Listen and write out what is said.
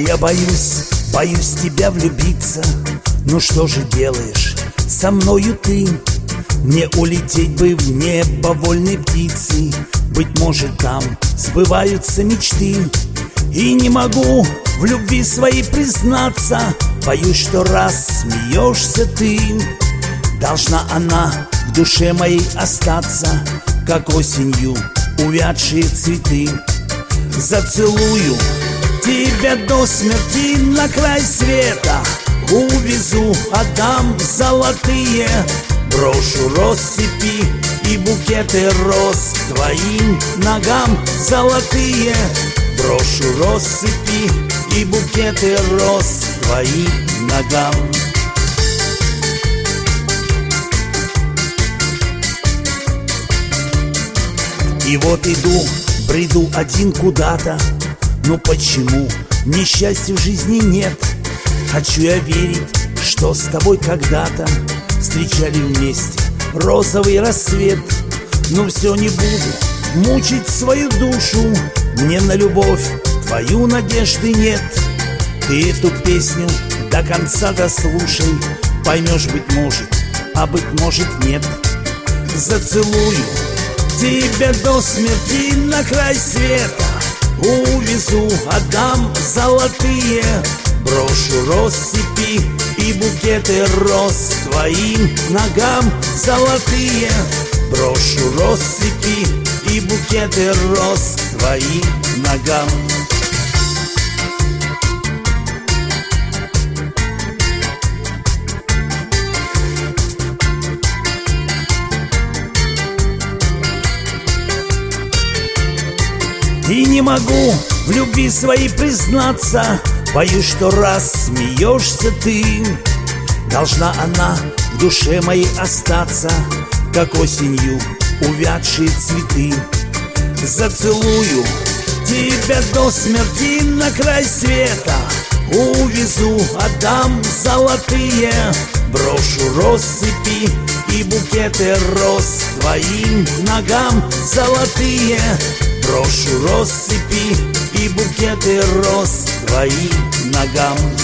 я боюсь, боюсь тебя влюбиться. Ну что же делаешь со мною ты? Мне улететь бы в небо вольной птицей. Быть может, там сбываются мечты. И не могу в любви своей признаться. Боюсь, что раз смеешься ты, должна она в душе моей остаться, как осенью увядшие цветы. Зацелую тебя до смерти на край света, увезу, отдам золотые, брошу россыпи и букеты роз к твоим ногам золотые. Брошу россыпи и букеты роз к твоим ногам. И вот иду, бреду один куда-то. Ну почему мне счастья в жизни нет? Хочу я верить, что с тобой когда-то встречали вместе розовый рассвет. Но все не буду мучить свою душу, мне на любовь твою надежды нет. Ты эту песню до конца дослушай, поймешь, быть может, а быть может нет. Зацелую тебя до смерти на край света, увезу, отдам золотые, брошу россыпи и букеты роз к твоим ногам золотые. Брошу россыпи и букеты роз к твоим ногам. И не могу в любви своей признаться. Боюсь, что раз смеешься ты, должна она в душе моей остаться, как осенью увядшие цветы. Зацелую тебя до смерти на край света, увезу, отдам золотые, брошу россыпи и букеты роз к твоим ногам золотые. Брошу россыпи и букеты роз к твоим ногам.